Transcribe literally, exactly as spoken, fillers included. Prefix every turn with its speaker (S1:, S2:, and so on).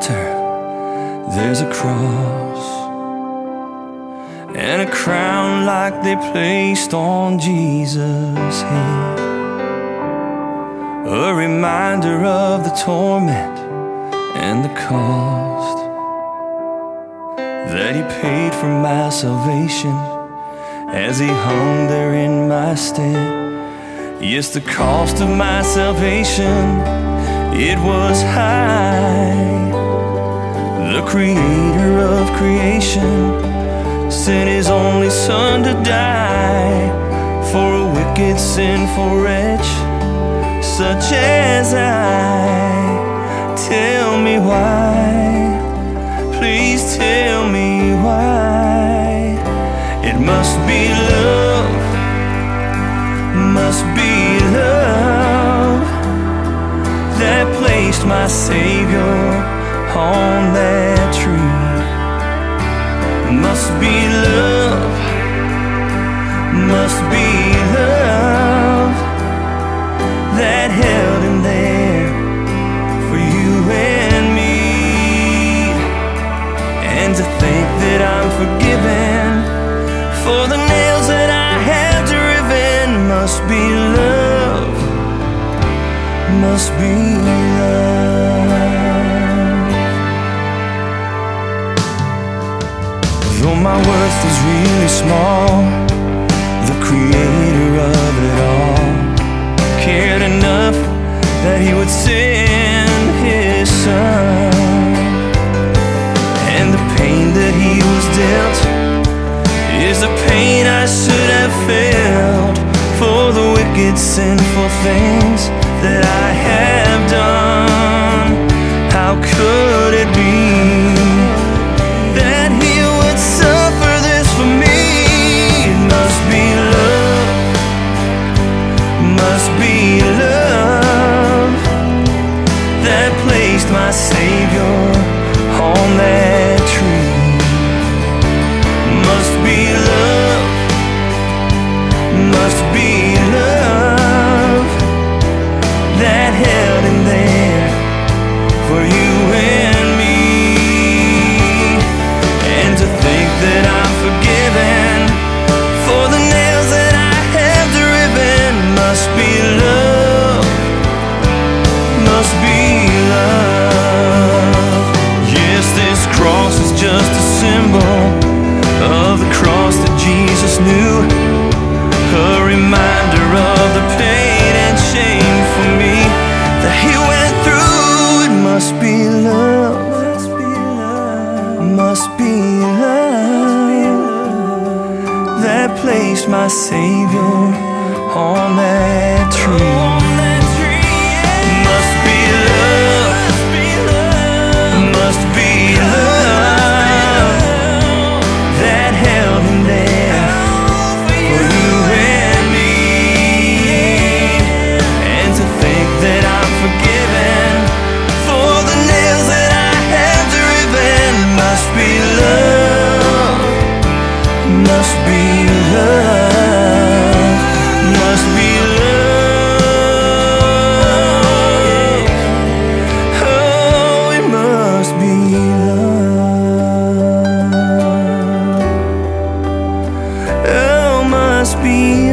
S1: altar there's a cross and a crown like they placed on Jesus' head, a reminder of the torment and the cost that he paid for my salvation as he hung there in my stead. Yes, the cost of my salvation, it was high. The creator of creation sent his only son to die for a wicked, sinful wretch such as I. Tell me why, please tell me why. It must be love, must be love that placed my Savior on that tree. Must be love, must be love that held him there for you and me. And to think that I'm forgiven for the nails that I have driven. Must be love, must be love. Though my worth is really small, the creator of it all cared enough that he would send his son. And the pain that he was dealt is the pain I should have felt for the wicked, sinful things that I have done. How could it be that he would suffer this for me? It must be love, must be love that placed my Savior on that tree. Must be love, must be love that held him there for you and me. And to think that I'm forgiven for the nails that I have driven. Must be love, must be love. Yes, this cross is just a symbol of the cross that Jesus knew, a reminder of the pain and shame for me that he went through. It must be love, must be love that placed my Savior on that tree. Must be love, must be love that held him there for you and me. And to think that I'm forgiven for the nails that I have driven. Must be love, must be love, must be love. Oh, it must be love. Oh, must be